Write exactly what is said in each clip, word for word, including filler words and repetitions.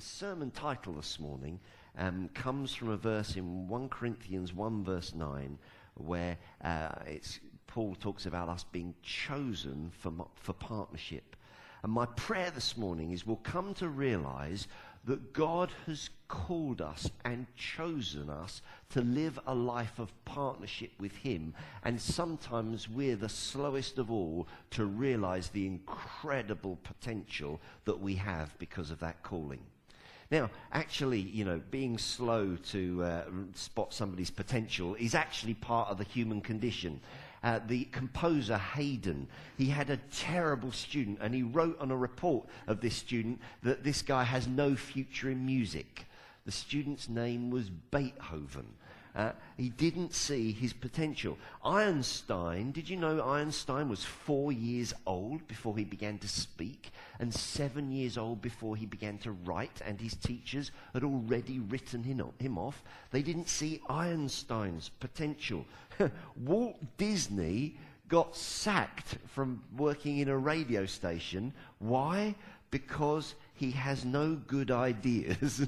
sermon title this morning um, comes from a verse in First Corinthians one verse nine, where uh, it's Paul talks about us being chosen for for partnership. And my prayer this morning is we'll come to realize that God has called us and chosen us to live a life of partnership with him. And sometimes we're the slowest of all to realize the incredible potential that we have because of that calling. Now, actually, you know, being slow to uh, spot somebody's potential is actually part of the human condition. Uh, the composer Haydn, he had a terrible student, and he wrote on a report of this student that this guy has no future in music. The student's name was Beethoven. Uh, he didn't see his potential. Einstein, did you know Einstein was four years old before he began to speak, and seven years old before he began to write, and his teachers had already written him off? They didn't see Einstein's potential. Walt Disney got sacked from working in a radio station. Why? Because he has no good ideas.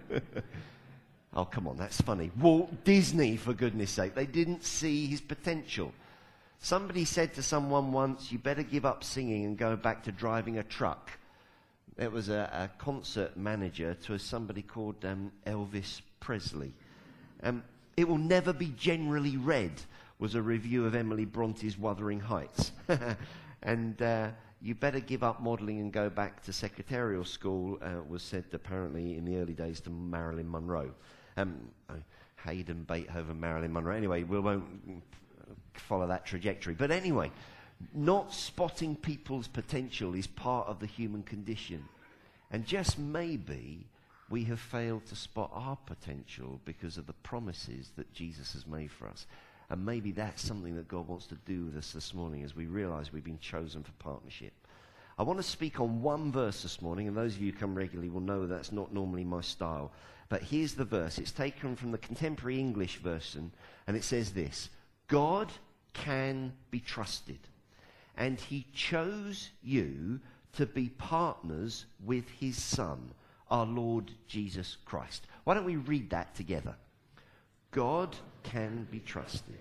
Oh, come on, that's funny. Walt Disney, for goodness sake. They didn't see his potential. Somebody said to someone once, you better give up singing and go back to driving a truck. It was a, a concert manager to somebody called um, Elvis Presley. Um, it will never be generally read was a review of Emily Bronte's Wuthering Heights. and uh, you better give up modelling and go back to secretarial school uh, was said apparently in the early days to Marilyn Monroe. Um, Haydn, Beethoven, Marilyn Monroe. Anyway, we won't follow that trajectory. But anyway, not spotting people's potential is part of the human condition. And just maybe we have failed to spot our potential because of the promises that Jesus has made for us. And maybe that's something that God wants to do with us this morning as we realize we've been chosen for partnership. I want to speak on one verse this morning, and those of you who come regularly will know that's not normally my style. But here's the verse. It's taken from the Contemporary English version, and it says this: God can be trusted, and he chose you to be partners with his Son, our Lord Jesus Christ. Why don't we read that together? God can be trusted.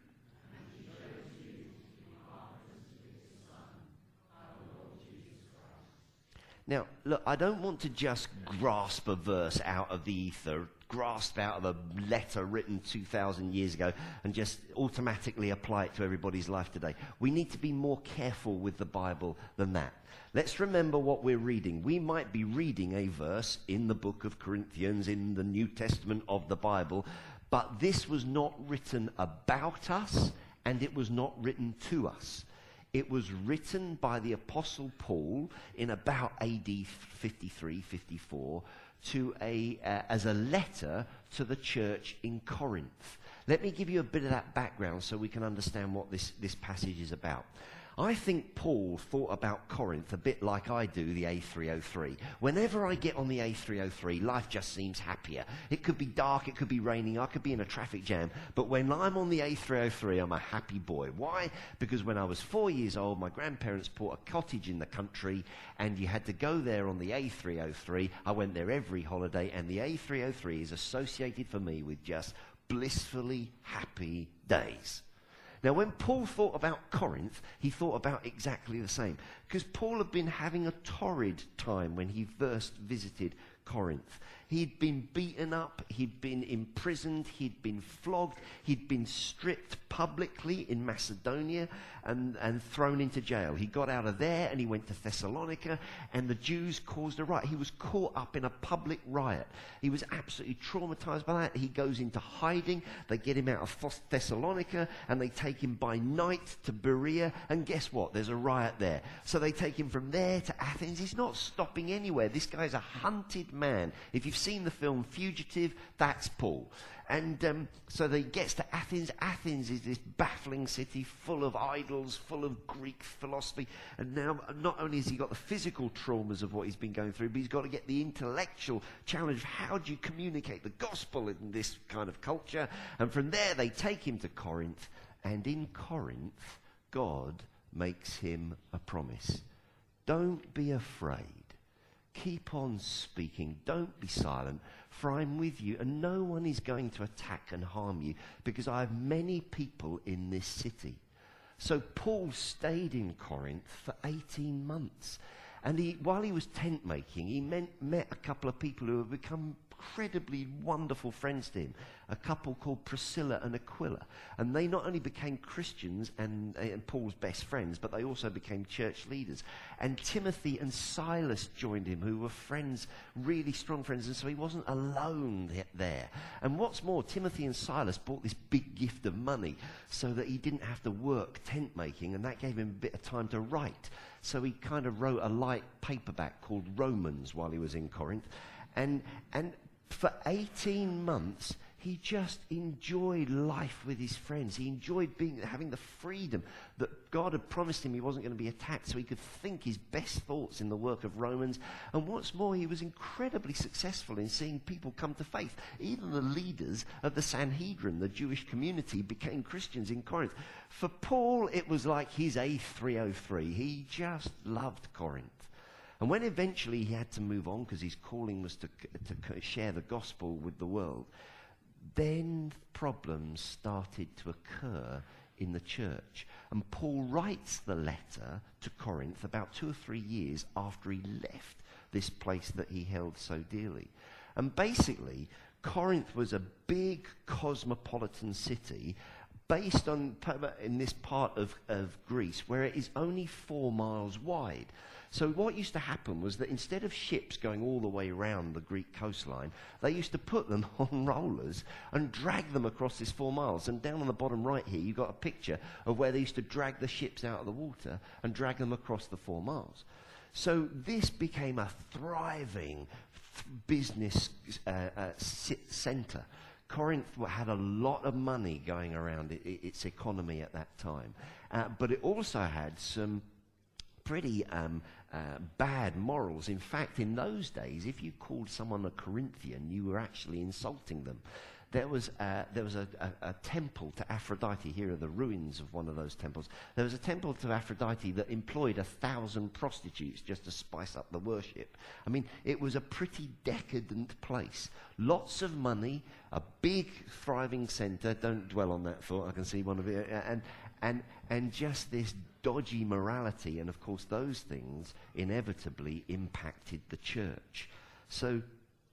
Now, look, I don't want to just grasp a verse out of the ether, grasp out of a letter written two thousand years ago and just automatically apply it to everybody's life today. We need to be more careful with the Bible than that. Let's remember what we're reading. We might be reading a verse in the book of Corinthians, in the New Testament of the Bible, but this was not written about us, and it was not written to us. It was written by the Apostle Paul in about A D fifty-three, fifty-four to a, uh, as a letter to the church in Corinth. Let me give you a bit of that background so we can understand what this, this passage is about. I think Paul thought about Corinth a bit like I do the A three oh three. Whenever I get on the A three oh three, life just seems happier. It could be dark, it could be raining, I could be in a traffic jam. But when I'm on the A three oh three, I'm a happy boy. Why? Because when I was four years old, my grandparents bought a cottage in the country, and you had to go there on the A three oh three. I went there every holiday, and the A three oh three is associated for me with just blissfully happy days. Now, when Paul thought about Corinth, he thought about exactly the same. Because Paul had been having a torrid time when he first visited Corinth. He'd been beaten up, he'd been imprisoned, he'd been flogged, he'd been stripped publicly in Macedonia and, and thrown into jail. He got out of there and he went to Thessalonica, and the Jews caused a riot. He was caught up in a public riot. He was absolutely traumatized by that. He goes into hiding. They get him out of Thessalonica and they take him by night to Berea, and guess what? There's a riot there. So they take him from there to Athens. He's not stopping anywhere. This guy's a hunted man. If you've seen the film Fugitive, that's Paul. And um, so he gets to Athens. Athens is this baffling city full of idols, full of Greek philosophy. And now not only has he got the physical traumas of what he's been going through, but he's got to get the intellectual challenge of how do you communicate the gospel in this kind of culture. And from there they take him to Corinth. And in Corinth, God makes him a promise. Don't be afraid. Keep on speaking. Don't be silent, for I'm with you, and no one is going to attack and harm you, because I have many people in this city. So Paul stayed in Corinth for eighteen months. And he, while he was tent making, he met, met a couple of people who have become incredibly wonderful friends to him, a couple called Priscilla and Aquila. And they not only became Christians and, and Paul's best friends, but they also became church leaders. And Timothy and Silas joined him, who were friends, really strong friends, and so he wasn't alone there. And what's more, Timothy and Silas brought this big gift of money so that he didn't have to work tent making, and that gave him a bit of time to write. So he kind of wrote a light paperback called Romans while he was in Corinth. And and for eighteen months, he just enjoyed life with his friends. He enjoyed being having the freedom that God had promised him he wasn't going to be attacked, so he could think his best thoughts in the work of Romans. And what's more, he was incredibly successful in seeing people come to faith. Even the leaders of the Sanhedrin, the Jewish community, became Christians in Corinth. For Paul, it was like his A three oh three. He just loved Corinth. And when eventually he had to move on because his calling was to, to share the gospel with the world, then problems started to occur in the church. And Paul writes the letter to Corinth about two or three years after he left this place that he held so dearly. And basically, Corinth was a big cosmopolitan city based on in this part of, of Greece where it is only four miles wide. So what used to happen was that instead of ships going all the way around the Greek coastline, they used to put them on rollers and drag them across this four miles. And down on the bottom right here, you've got a picture of where they used to drag the ships out of the water and drag them across the four miles. So this became a thriving business uh, uh, centre. Corinth had a lot of money going around it, its economy at that time. Uh, but it also had some pretty um, uh, bad morals. In fact, in those days, if you called someone a Corinthian, you were actually insulting them. There was, uh, there was a, a, a temple to Aphrodite. Here are the ruins of one of those temples. There was a temple to Aphrodite that employed a thousand prostitutes just to spice up the worship. I mean, it was a pretty decadent place. Lots of money, a big thriving centre. Don't dwell on that thought. I can see one of it. And, and, and just this dodgy morality. And of course, those things inevitably impacted the church. So,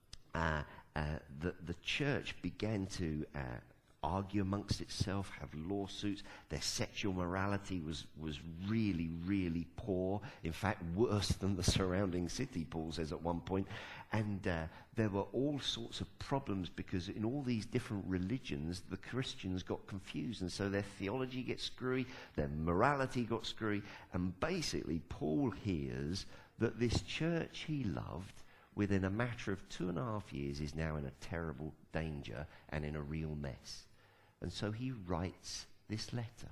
uh, Uh, the, the church began to uh, argue amongst itself, have lawsuits. Their sexual morality was, was really, really poor. In fact, worse than the surrounding city, Paul says at one point. And uh, there were all sorts of problems because in all these different religions, the Christians got confused. And so their theology gets screwy, their morality got screwy. And basically, Paul hears that this church he loved, within a matter of two and a half years, is now in a terrible danger and in a real mess. And so he writes this letter.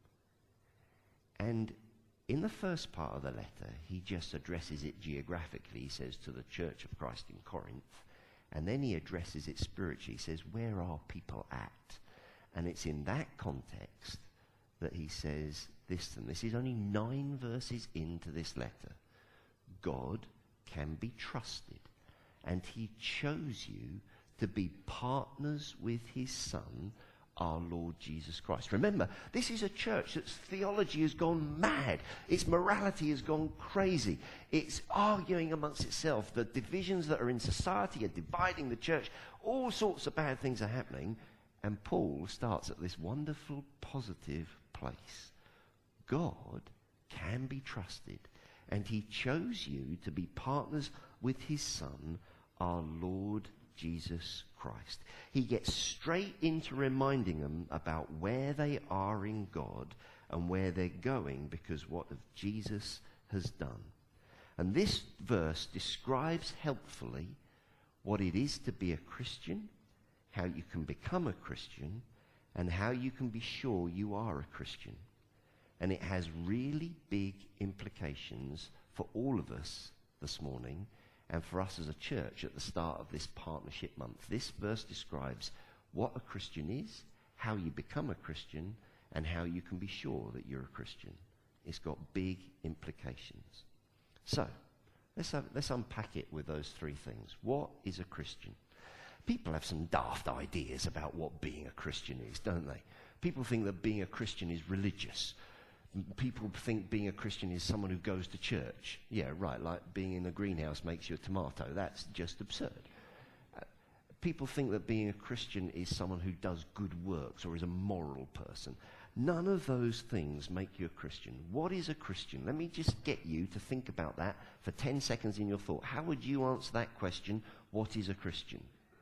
And in the first part of the letter, he just addresses it geographically. He says to the Church of Christ in Corinth. And then he addresses it spiritually. He says, where are people at? And it's in that context that he says this, and this is only nine verses into this letter. God can be trusted, and he chose you to be partners with his Son, our Lord Jesus Christ. Remember, this is a church that's theology has gone mad. Its morality has gone crazy. It's arguing amongst itself. The divisions that are in society are dividing the church. All sorts of bad things are happening, and Paul starts at this wonderful, positive place. God can be trusted, and he chose you to be partners with his Son, our Lord Jesus Christ. He gets straight into reminding them about where they are in God and where they're going because what Jesus has done. And this verse describes helpfully what it is to be a Christian, how you can become a Christian, and how you can be sure you are a Christian. And it has really big implications for all of us this morning and for us as a church at the start of this partnership month. This verse describes what a Christian is, how you become a Christian, and how you can be sure that you're a Christian. It's got big implications. So, Let's, have, let's unpack it with those three things. What is a Christian? People have some daft ideas about what being a Christian is, don't they? People think that being a Christian is religious. People think being a Christian is someone who goes to church. Yeah, right, like being in a greenhouse makes you a tomato. That's just absurd. Uh, people think that being a Christian is someone who does good works or is a moral person. None of those things make you a Christian. What is a Christian? Let me just get you to think about that for ten seconds in your thought. How would you answer that question? What is a Christian?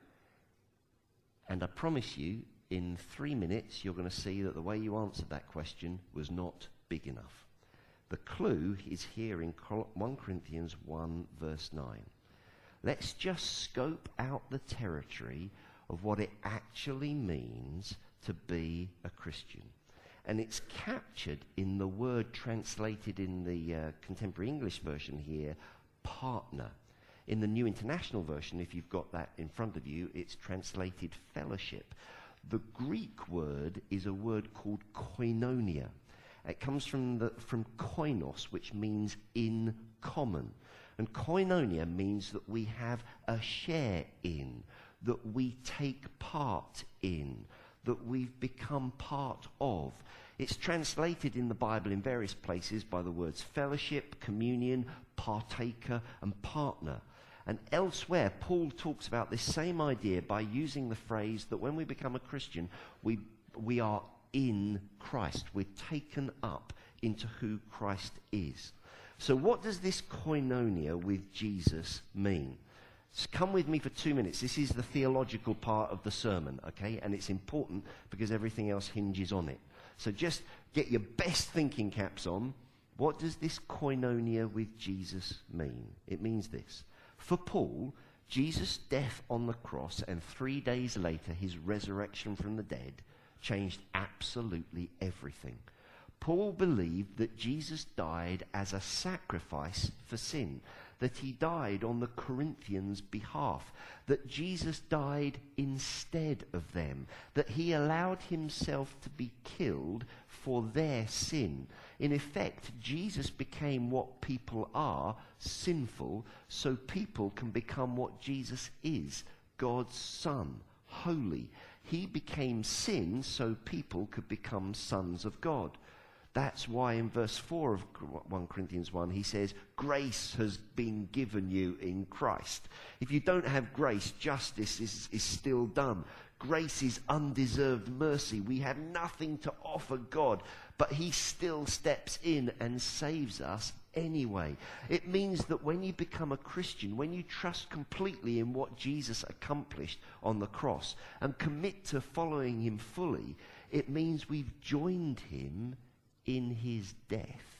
And I promise you, in three minutes, you're going to see that the way you answered that question was not big enough. The clue is here in First Corinthians one, verse nine. Let's just scope out the territory of what it actually means to be a Christian. And it's captured in the word translated in the uh, Contemporary English version here, partner. In the New International Version, if you've got that in front of you, it's translated fellowship. The Greek word is a word called koinonia. It comes from the from koinos, which means in common. And koinonia means that we have a share in, that we take part in, that we've become part of. It's translated in the Bible in various places by the words fellowship, communion, partaker, and partner. And elsewhere, Paul talks about this same idea by using the phrase that when we become a Christian, we we are in Christ. We're taken up into who Christ is. So what does this koinonia with Jesus mean? So come with me for two minutes. This is the theological part of the sermon, okay? And it's important because everything else hinges on it. So just get your best thinking caps on. What does this koinonia with Jesus mean? It means this. For Paul, Jesus' death on the cross and three days later his resurrection from the dead changed absolutely everything. Paul believed that Jesus died as a sacrifice for sin, that he died on the Corinthians' behalf, that Jesus died instead of them, that he allowed himself to be killed for their sin. In effect, Jesus became what people are, sinful, so people can become what Jesus is, God's Son, holy. He became sin so people could become sons of God. That's why in verse four of First Corinthians one, he says, grace has been given you in Christ. If you don't have grace, justice is, is still done. Grace is undeserved mercy. We have nothing to offer God, but he still steps in and saves us anyway. It means that when you become a Christian, when you trust completely in what Jesus accomplished on the cross and commit to following him fully, it means we've joined him in his death,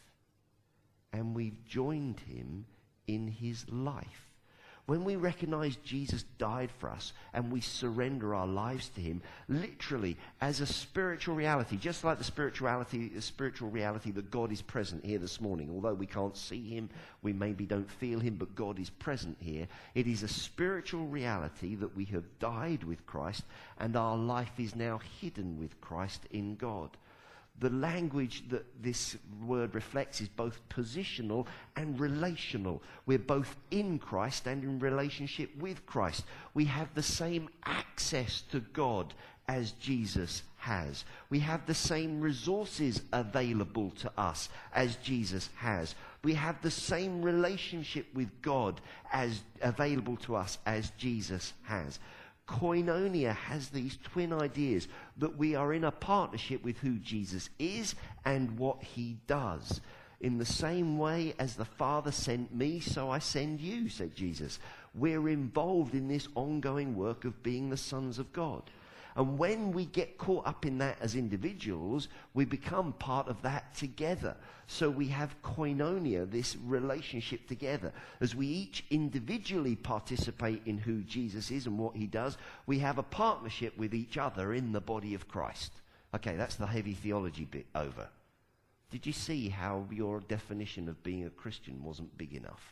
and we've joined him in his life. When we recognize Jesus died for us and we surrender our lives to him, literally as a spiritual reality, just like the spirituality, the spiritual reality that God is present here this morning. Although we can't see him, we maybe don't feel him, but God is present here. It is a spiritual reality that we have died with Christ and our life is now hidden with Christ in God. The language that this word reflects is both positional and relational. We're both in Christ and in relationship with Christ. We have the same access to God as Jesus has. We have the same resources available to us as Jesus has. We have the same relationship with God as available to us as Jesus has. Koinonia has these twin ideas that we are in a partnership with who Jesus is and what he does. In the same way as the Father sent me, so I send you, said Jesus. We're involved in this ongoing work of being the sons of God. And when we get caught up in that as individuals, we become part of that together. So we have koinonia, this relationship together. As we each individually participate in who Jesus is and what he does, we have a partnership with each other in the body of Christ. Okay, that's the heavy theology bit over. Did you see how your definition of being a Christian wasn't big enough?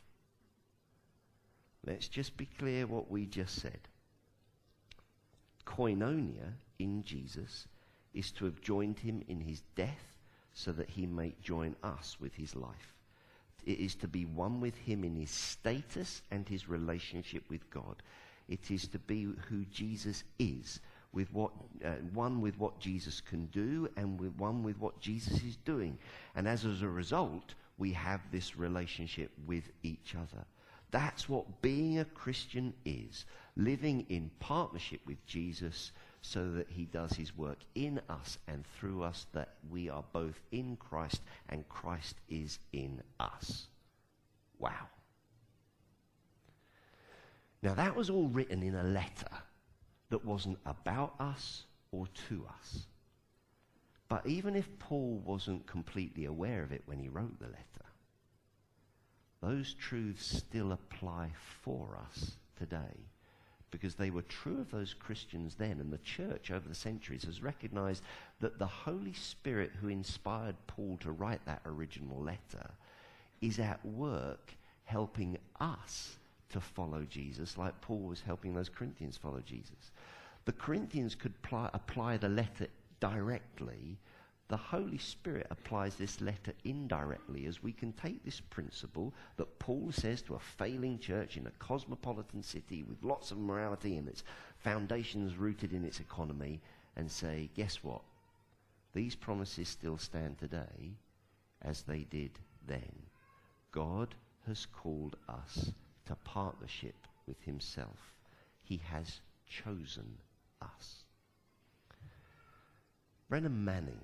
Let's just be clear what we just said. Koinonia in Jesus is to have joined him in his death so that he may join us with his life. it is to be one with him in his status and his relationship with God. It is to be who Jesus is, with what uh, one with what Jesus can do, and with one with what Jesus is doing. And as, as a result, we have this relationship with each other. That's what being a Christian is, living in partnership with Jesus so that he does his work in us and through us, that we are both in Christ and Christ is in us. Wow. Now that was all written in a letter that wasn't about us or to us. But even if Paul wasn't completely aware of it when he wrote the letter, those truths still apply for us today, because they were true of those Christians then, and the church over the centuries has recognized that the Holy Spirit who inspired Paul to write that original letter is at work helping us to follow Jesus, like Paul was helping those Corinthians follow Jesus. The Corinthians could pl- apply the letter directly. The Holy Spirit applies this letter indirectly, as we can take this principle that Paul says to a failing church in a cosmopolitan city with lots of morality and its foundations rooted in its economy, and say, guess what? These promises still stand today as they did then. God has called us to partnership with himself. He has chosen us. Brennan Manning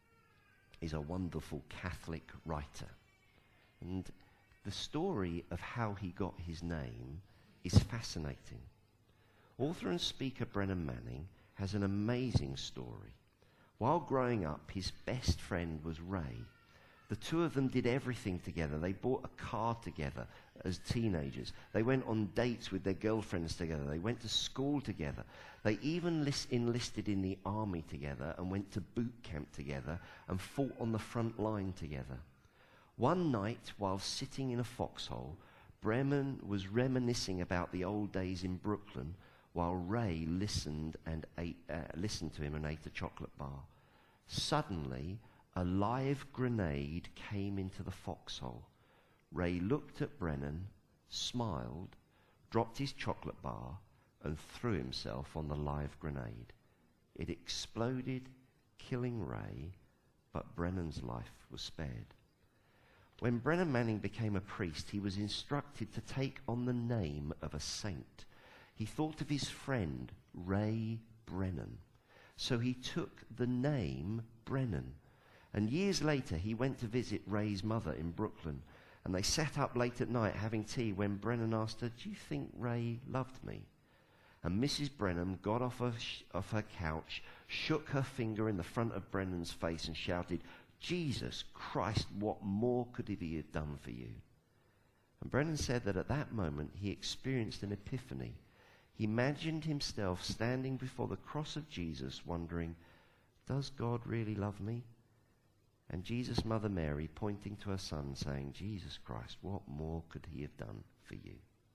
is a wonderful Catholic writer. And the story of how he got his name is fascinating. Author and speaker Brennan Manning has an amazing story. While growing up, his best friend was Ray. The two of them did everything together. They bought a car together as teenagers. They went on dates with their girlfriends together. They went to school together. They even list- enlisted in the army together and went to boot camp together and fought on the front line together. One night, while sitting in a foxhole, Brennan was reminiscing about the old days in Brooklyn while Ray listened and ate, uh, listened to him and ate a chocolate bar. Suddenly, a live grenade came into the foxhole. Ray looked at Brennan, smiled, dropped his chocolate bar, and threw himself on the live grenade. It exploded, killing Ray, but Brennan's life was spared. When Brennan Manning became a priest, he was instructed to take on the name of a saint. He thought of his friend, Ray Brennan. So he took the name Brennan. And years later, he went to visit Ray's mother in Brooklyn. And they sat up late at night having tea when Brennan asked her, "Do you think Ray loved me?" And Missus Brennan got off her, sh- off her couch, shook her finger in the front of Brennan's face and shouted, "Jesus Christ, what more could he have done for you?" And Brennan said that at that moment he experienced an epiphany. He imagined himself standing before the cross of Jesus wondering, does God really love me? And Jesus' mother Mary pointing to her son saying, Jesus Christ, what more could he have done for you?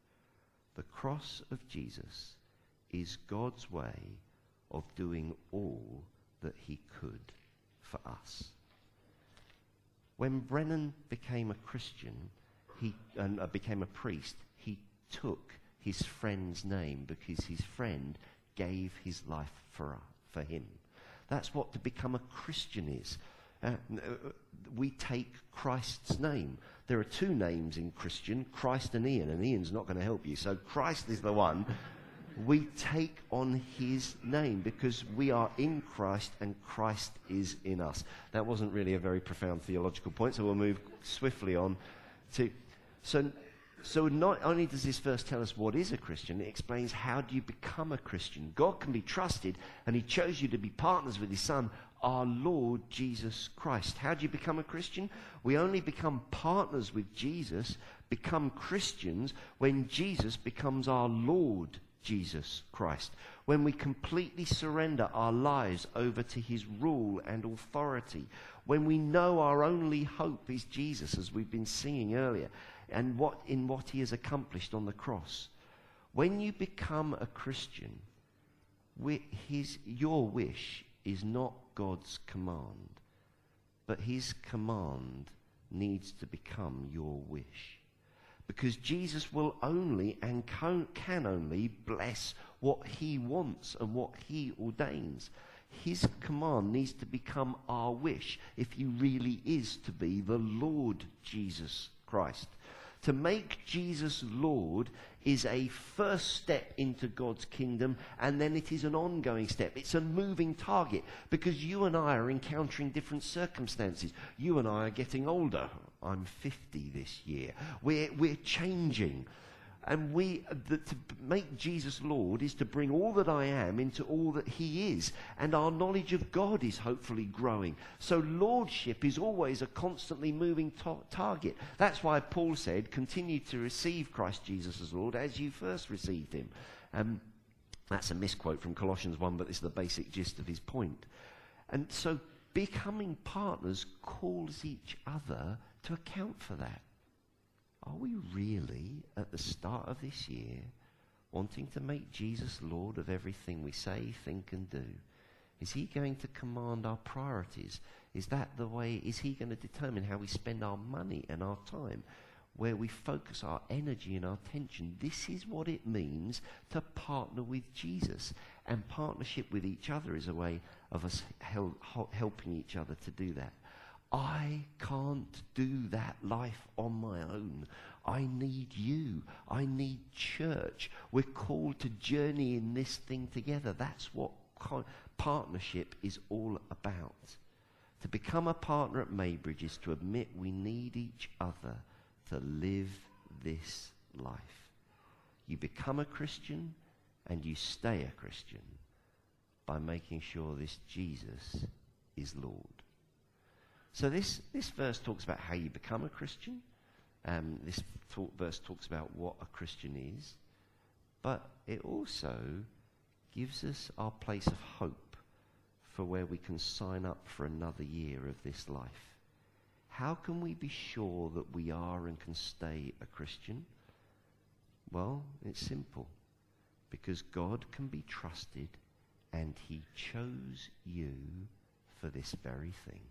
The cross of Jesus is God's way of doing all that he could for us. When Brennan became a Christian, he and uh, became a priest, he took his friend's name because his friend gave his life for, for him. That's what to become a Christian is. Uh, we take Christ's name. There are two names in Christian, Christ and Ian, and Ian's not going to help you, so Christ is the one. We take on his name because we are in Christ and Christ is in us. That wasn't really a very profound theological point, so we'll move swiftly on to... So, so not only does this verse tell us what is a Christian, it explains how do you become a Christian. God can be trusted, and he chose you to be partners with his Son, our Lord Jesus Christ. How do you become a Christian? We only become partners with Jesus, become Christians, when Jesus becomes our Lord Jesus Christ. When we completely surrender our lives over to his rule and authority. When we know our only hope is Jesus, as we've been singing earlier, and what in what he has accomplished on the cross. When you become a Christian, we, his, your wish is not God's command, but his command needs to become your wish. Because Jesus will only and can only bless what he wants and what he ordains. His command needs to become our wish if he really is to be the Lord Jesus Christ. To make Jesus Lord is a first step into God's kingdom, and then it is an ongoing step. It's a moving target, because you and I are encountering different circumstances. You and I are getting older. I'm fifty this year. We're, we're changing. And we, the, to make Jesus Lord is to bring all that I am into all that he is. And our knowledge of God is hopefully growing. So lordship is always a constantly moving to- target. That's why Paul said, continue to receive Christ Jesus as Lord as you first received him. Um, that's a misquote from Colossians one, but it's the basic gist of his point. And so becoming partners calls each other to account for that. Are we really, at the start of this year, wanting to make Jesus Lord of everything we say, think, and do? Is he going to command our priorities? Is that the way, is he going to determine how we spend our money and our time, where we focus our energy and our attention? This is what it means to partner with Jesus. And partnership with each other is a way of us hel- helping each other to do that. I can't do that life on my own. I need you. I need church. We're called to journey in this thing together. That's what co- partnership is all about. To become a partner at Maybridge is to admit we need each other to live this life. You become a Christian and you stay a Christian by making sure this Jesus is Lord. So this, this verse talks about how you become a Christian. Um, this talk, verse talks about what a Christian is. But it also gives us our place of hope for where we can sign up for another year of this life. How can we be sure that we are and can stay a Christian? Well, it's simple. Because God can be trusted, and he chose you for this very thing.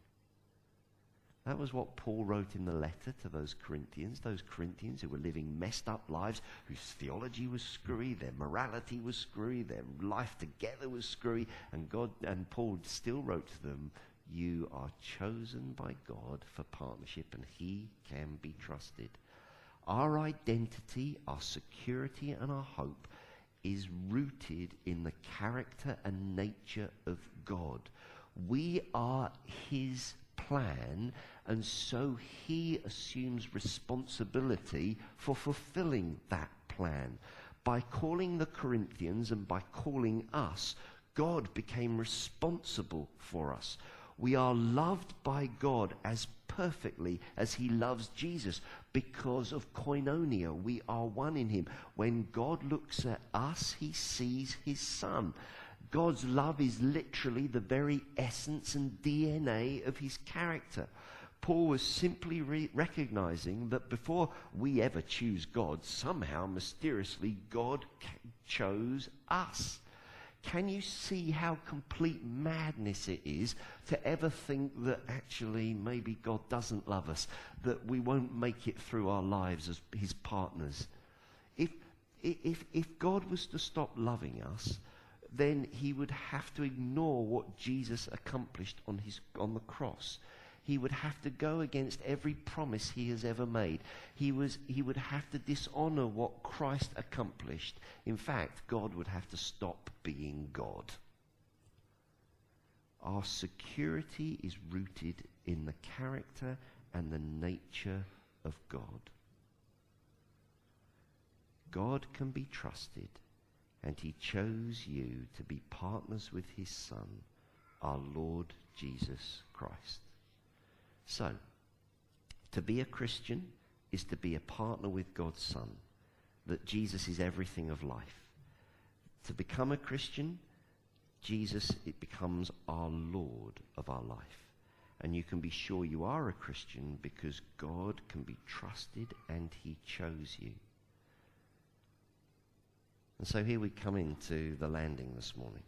That was what Paul wrote in the letter to those Corinthians, those Corinthians who were living messed up lives, whose theology was screwy, their morality was screwy, their life together was screwy, and God and Paul still wrote to them, you are chosen by God for partnership, and he can be trusted. Our identity, our security, and our hope is rooted in the character and nature of God. We are his plan, and so he assumes responsibility for fulfilling that plan. By calling the Corinthians and by calling us, God became responsible for us. We are loved by God as perfectly as he loves Jesus because of koinonia. We are one in him. When God looks at us, he sees his Son. God's love is literally the very essence and D N A of his character. Paul was simply re- recognizing that before we ever choose God, somehow, mysteriously, God ca- chose us. Can you see how complete madness it is to ever think that actually maybe God doesn't love us, that we won't make it through our lives as his partners? If, if, if God was to stop loving us, then he would have to ignore what Jesus accomplished on his on the cross. He would have to go against every promise he has ever made. He was he would have to dishonor what Christ accomplished. In fact, God would have to stop being God. Our security is rooted in the character and the nature of God. God can be trusted, and he chose you to be partners with his Son, our Lord Jesus Christ. So, to be a Christian is to be a partner with God's Son, that Jesus is everything of life. To become a Christian, Jesus, it becomes our Lord of our life. And you can be sure you are a Christian because God can be trusted and he chose you. And so here we come into the landing this morning.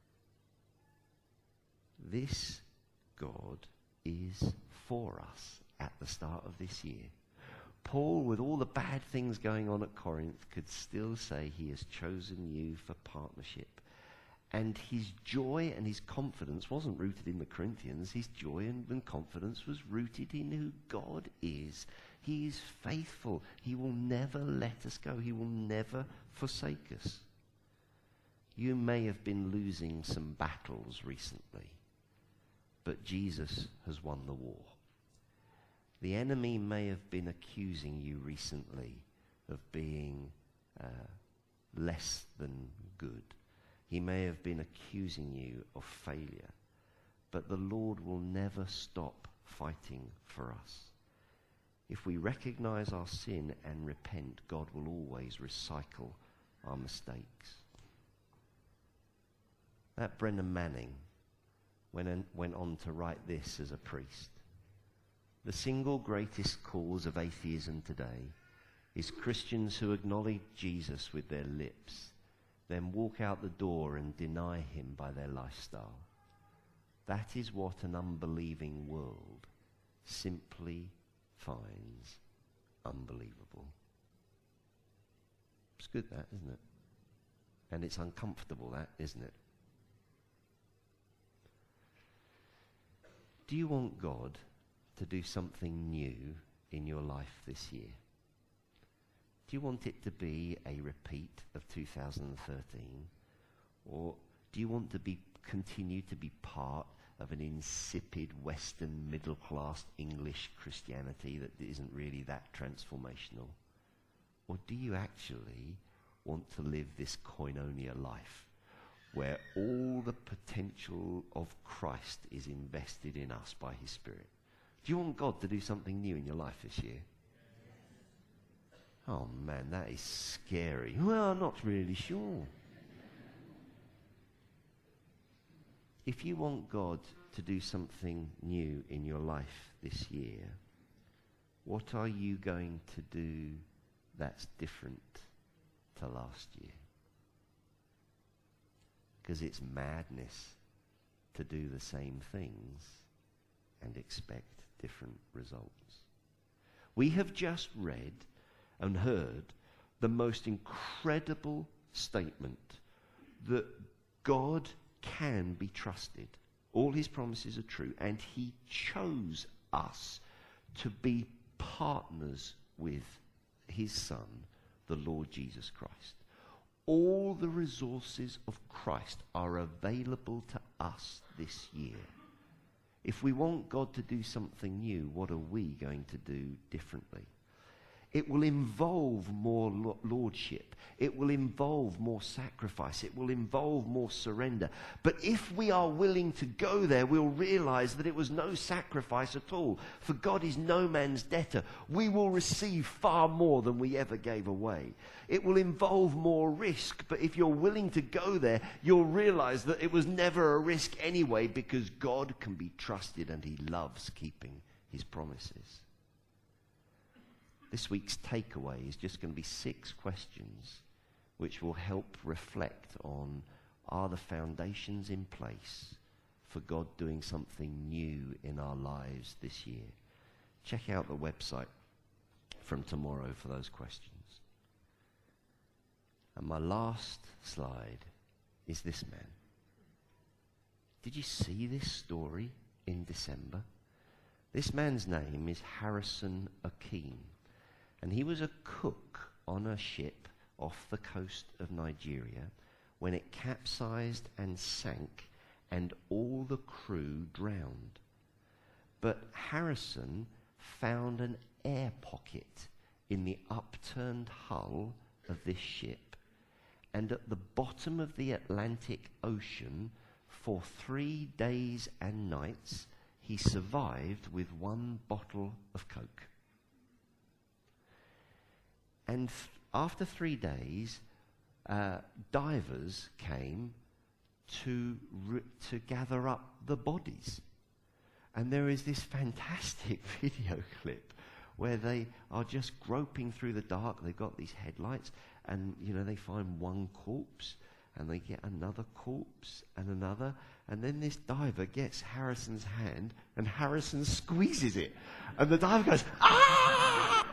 This God is for us at the start of this year. Paul, with all the bad things going on at Corinth, could still say he has chosen you for partnership. And his joy and his confidence wasn't rooted in the Corinthians. His joy and, and confidence was rooted in who God is. He is faithful. He will never let us go. He will never forsake us. You may have been losing some battles recently, but Jesus has won the war. The enemy may have been accusing you recently of being uh, less than good. He may have been accusing you of failure, but the Lord will never stop fighting for us. If we recognize our sin and repent, God will always recycle our mistakes. That Brennan Manning went, on, went on to write this as a priest. The single greatest cause of atheism today is Christians who acknowledge Jesus with their lips, then walk out the door and deny him by their lifestyle. That is what an unbelieving world simply finds unbelievable. It's good, that, isn't it? And it's uncomfortable, that, isn't it? Do you want God to do something new in your life this year? Do you want it to be a repeat of two thousand thirteen? Or do you want to be continue to be part of an insipid Western middle-class English Christianity that isn't really that transformational? Or do you actually want to live this koinonia life where all the potential of Christ is invested in us by his Spirit? Do you want God to do something new in your life this year? Oh man, that is scary. Well, I'm not really sure. If you want God to do something new in your life this year, what are you going to do that's different to last year? Because it's madness to do the same things and expect different results. We have just read and heard the most incredible statement that God can be trusted. All his promises are true, and he chose us to be partners with his Son, the Lord Jesus Christ. All the resources of Christ are available to us this year. If we want God to do something new, what are we going to do differently? It will involve more lo- lordship. It will involve more sacrifice. It will involve more surrender. But if we are willing to go there, we'll realize that it was no sacrifice at all. For God is no man's debtor. We will receive far more than we ever gave away. It will involve more risk. But if you're willing to go there, you'll realize that it was never a risk anyway, because God can be trusted and he loves keeping his promises. This week's takeaway is just going to be six questions which will help reflect on, are the foundations in place for God doing something new in our lives this year? Check out the website from tomorrow for those questions. And my last slide is this man. Did you see this story in December? This man's name is Harrison Akeem. And he was a cook on a ship off the coast of Nigeria when it capsized and sank and all the crew drowned. But Harrison found an air pocket in the upturned hull of this ship, and at the bottom of the Atlantic Ocean for three days and nights he survived with one bottle of Coke. And th- after three days, uh, divers came to re- to gather up the bodies. And there is this fantastic video clip where they are just groping through the dark. They've got these headlights, and you know they find one corpse, And they get another corpse and another. And then this diver gets Harrison's hand and Harrison squeezes it. And the diver goes, ah!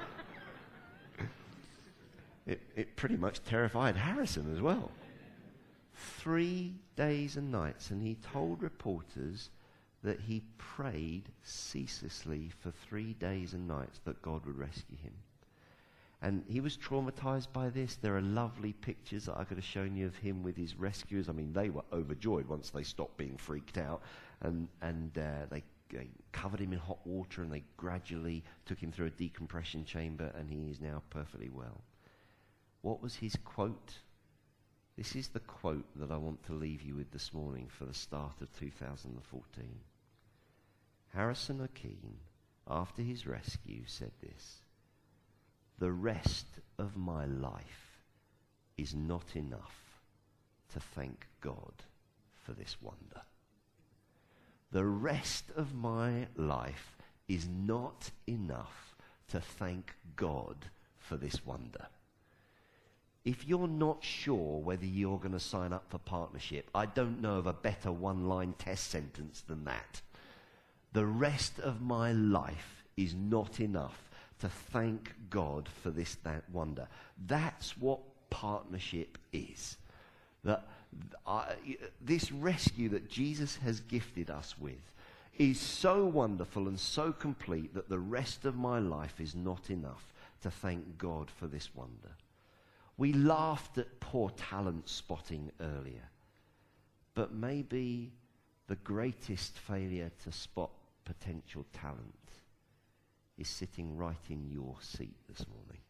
it, it pretty much terrified Harrison as well. Three days and nights. And he told reporters that he prayed ceaselessly for three days and nights that God would rescue him. And he was traumatized by this. There are lovely pictures that I could have shown you of him with his rescuers. I mean, they were overjoyed once they stopped being freaked out. And, and uh, they, they covered him in hot water and they gradually took him through a decompression chamber, and he is now perfectly well. What was his quote? This is the quote that I want to leave you with this morning for the start of two thousand fourteen. Harrison O'Keefe, after his rescue, said this: "The rest of my life is not enough to thank God for this wonder. The rest of my life is not enough to thank God for this wonder." If you're not sure whether you're going to sign up for partnership, I don't know of a better one-line test sentence than that. The rest of my life is not enough to thank God for this that wonder. That's what partnership is. That I, this rescue that Jesus has gifted us with is so wonderful and so complete that the rest of my life is not enough to thank God for this wonder. We laughed at poor talent spotting earlier, but maybe the greatest failure to spot potential talent is sitting right in your seat this morning.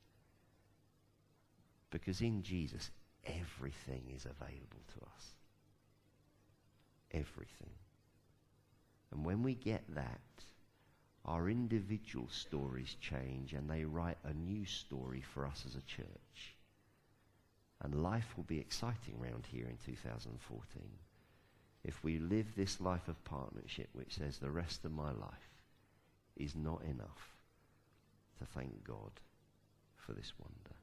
Because in Jesus, everything is available to us. Everything. And when we get that, our individual stories change and they write a new story for us as a church. And life will be exciting round here in two thousand fourteen if we live this life of partnership which says the rest of my life is not enough to thank God for this wonder.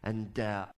And uh,